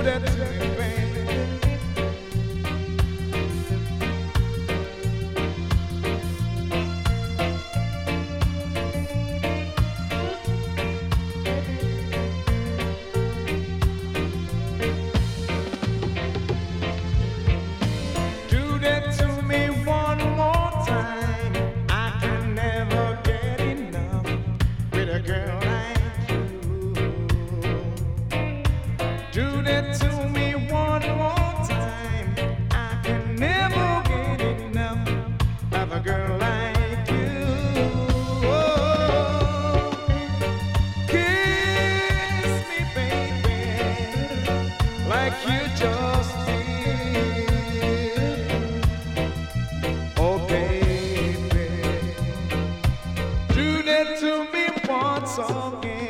that to me, baby. Do that to me one more time. I can never get enough with a girl like you. Do that to me one more time. I can never get enough of a girl like you. Oh, kiss me, baby, like you just did. Oh, baby, do that to me once again.